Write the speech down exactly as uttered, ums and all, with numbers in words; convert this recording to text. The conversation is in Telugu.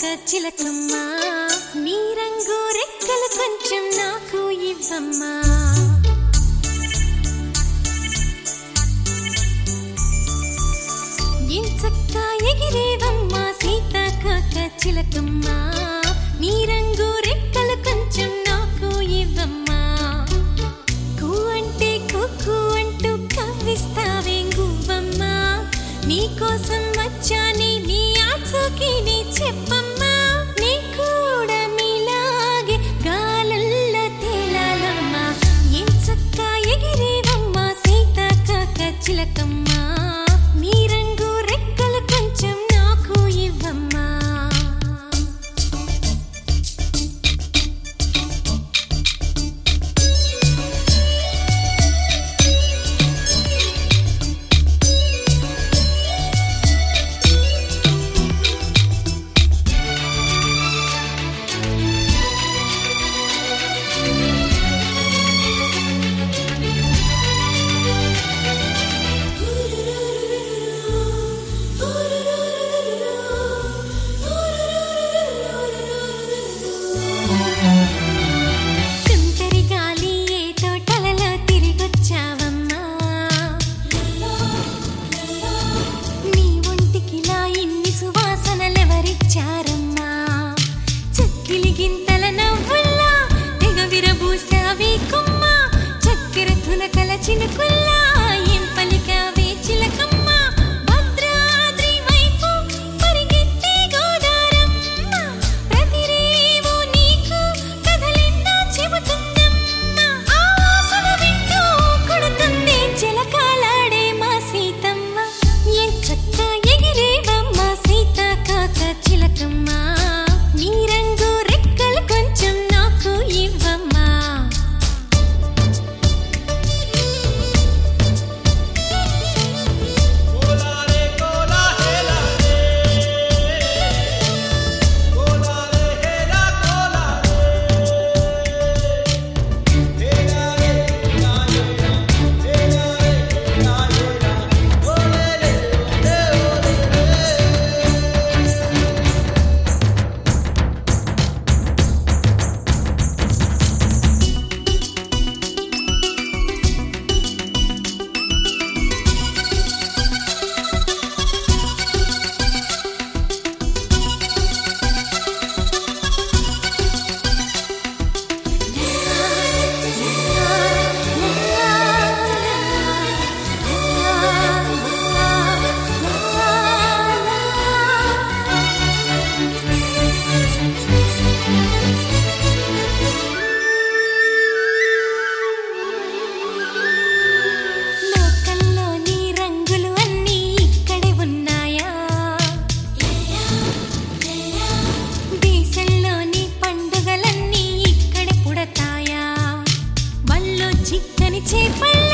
చిలకమ్మా నీ రంగు రెక్కలు కొంచెం నాకు ఇవ్వమ్మా ఎంచక్కా ఎగిరేవమ్మా సీతాకోక చిలకమ్మా నీ రంగు రెక్కలు కొంచెం నాకు ఇవ్వమ్మా కూ అంటే కుక్కు అంటూ కవ్విస్తావే గువ్వమ్మా నీ కోసం వచ్చాని నీ ఆచూకీ నీ చెప్పమ్మా నీ కూడా మీలాగే గాలల్లో తేలాలమ్మా ఎంచక్కా ఎగిరేవమ్మా సీతాకోక చిలకమ్మా నీ రంగు రెక్కలు కొంచెం నాకు ఇవ్వమ్మా చినుకుల్లా ఏం పలికావే చిలకమ్మ భద్రాద్రి వైపు పరిగెత్తే గోదారమ్మ ప్రతిరేవు నీకు కథలెన్నో చెబుతుందమ్మ ఆ వాసన వింటూ కొడుతుంది చిలకాలాడే మా సీతమ్మ ఎంచక్కా ఎగిరేవమ్మ సీతాకోక చిలకమ్మ నీ రంగు రెక్కలు కొంచెం నాకు ఇవ్వమ్మా చిక్కని చేప